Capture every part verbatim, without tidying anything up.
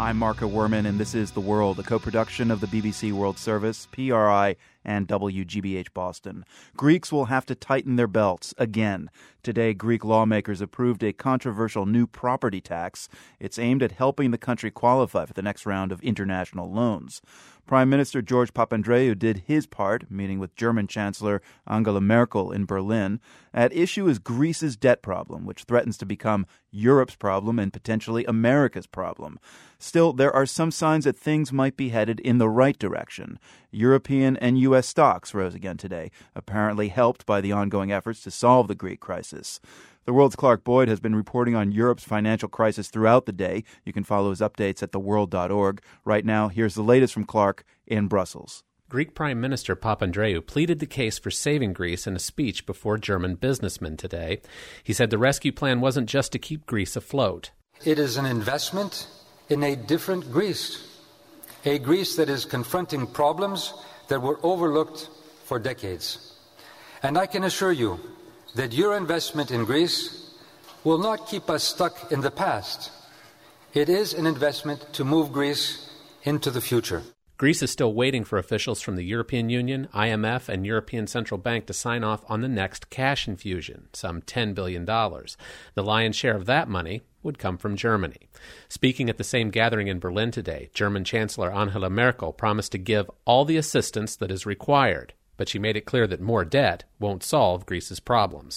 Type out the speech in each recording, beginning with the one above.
I'm Marco Werman, and this is The World, a co-production of the B B C World Service, P R I, and W G B H Boston. Greeks will have to tighten their belts again. Today, Greek lawmakers approved a controversial new property tax. It's aimed at helping the country qualify for the next round of international loans. Prime Minister George Papandreou did his part, meeting with German Chancellor Angela Merkel in Berlin. At issue is Greece's debt problem, which threatens to become Europe's problem and potentially America's problem. Still, there are some signs that things might be headed in the right direction. European and U S stocks rose again today, apparently helped by the ongoing efforts to solve the Greek crisis. The World's Clark Boyd has been reporting on Europe's financial crisis throughout the day. You can follow his updates at the world dot org. Right now, here's the latest from Clark in Brussels. Greek Prime Minister Papandreou pleaded the case for saving Greece in a speech before German businessmen today. He said the rescue plan wasn't just to keep Greece afloat. It is an investment in a different Greece, a Greece that is confronting problems that were overlooked for decades. And I can assure you that your investment in Greece will not keep us stuck in the past. It is an investment to move Greece into the future. Greece is still waiting for officials from the European Union, I M F, and European Central Bank to sign off on the next cash infusion, some ten billion dollars. The lion's share of that money would come from Germany. Speaking at the same gathering in Berlin today, German Chancellor Angela Merkel promised to give all the assistance that is required, but she made it clear that more debt won't solve Greece's problems.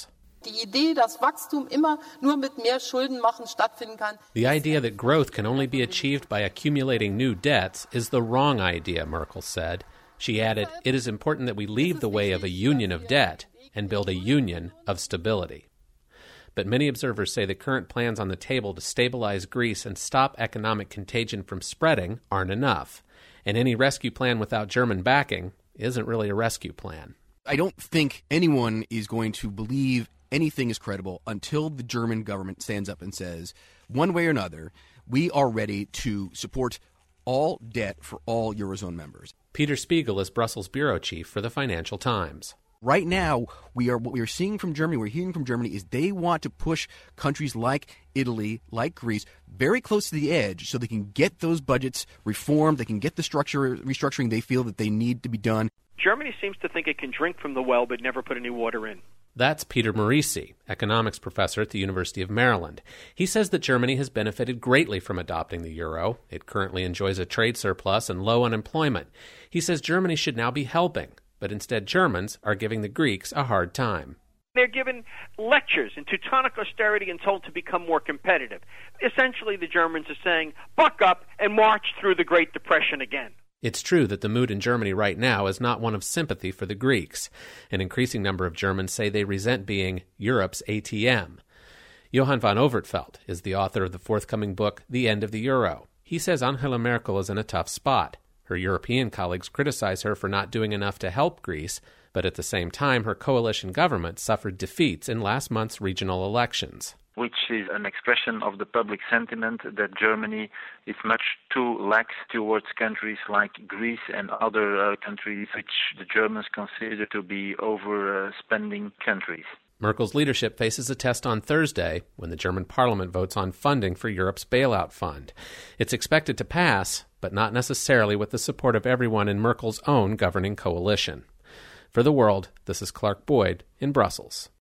The idea that growth can only be achieved by accumulating new debts is the wrong idea, Merkel said. She added, it is important that we leave the way of a union of debt and build a union of stability. But many observers say the current plans on the table to stabilize Greece and stop economic contagion from spreading aren't enough. And any rescue plan without German backing isn't really a rescue plan. I don't think anyone is going to believe anything is credible until the German government stands up and says, one way or another, we are ready to support all debt for all Eurozone members. Peter Spiegel is Brussels bureau chief for the Financial Times. Right now, we are what we are seeing from Germany, we're hearing from Germany, is they want to push countries like Italy, like Greece, very close to the edge so they can get those budgets reformed, they can get the structure restructuring they feel that they need to be done. Germany seems to think it can drink from the well but never put any water in. That's Peter Morisi, economics professor at the University of Maryland. He says that Germany has benefited greatly from adopting the euro. It currently enjoys a trade surplus and low unemployment. He says Germany should now be helping, but instead Germans are giving the Greeks a hard time. They're given lectures in Teutonic austerity and told to become more competitive. Essentially, the Germans are saying, buck up and march through the Great Depression again. It's true that the mood in Germany right now is not one of sympathy for the Greeks. An increasing number of Germans say they resent being Europe's A T M. Johann von Overtfeld is the author of the forthcoming book, The End of the Euro. He says Angela Merkel is in a tough spot. Her European colleagues criticize her for not doing enough to help Greece, but at the same time, her coalition government suffered defeats in last month's regional elections, which is an expression of the public sentiment that Germany is much too lax towards countries like Greece and other uh, countries which the Germans consider to be overspending uh, countries. Merkel's leadership faces a test on Thursday when the German parliament votes on funding for Europe's bailout fund. It's expected to pass, but not necessarily with the support of everyone in Merkel's own governing coalition. For The World, this is Clark Boyd in Brussels.